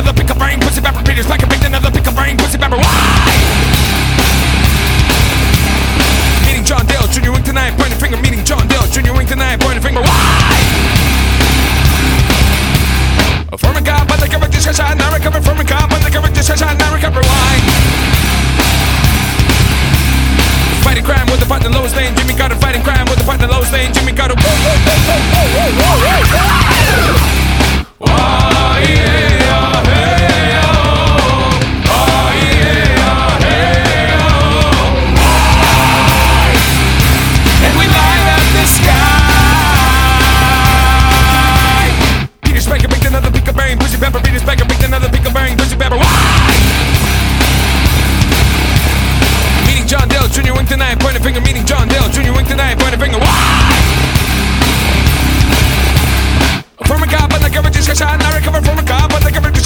another pick a brain, pussy pepper, Peter's back and picked another pick a brain, pussy pepper. Why? Meeting John Dale, Junior Wing tonight, pointing finger. Meeting John Dale, Junior Wing tonight, pointing finger. Why? From a god, but the cover discussion, not recover from a god, but the cover discussion, not recover. Why? Fighting crime with the partner lowest lane, Jimmy Carter. Fighting crime with the partner lowest lane, Jimmy Carter. Pussy pepper, Peter's back and picked another pickle bearing pussy pepper. Why? Meeting John Dale, Junior Wing tonight, point a finger. Meeting John Dale, Junior Wing tonight, point a finger. Why? From a cop, but the cover discussion, I recover from a cop, but the cover discussion.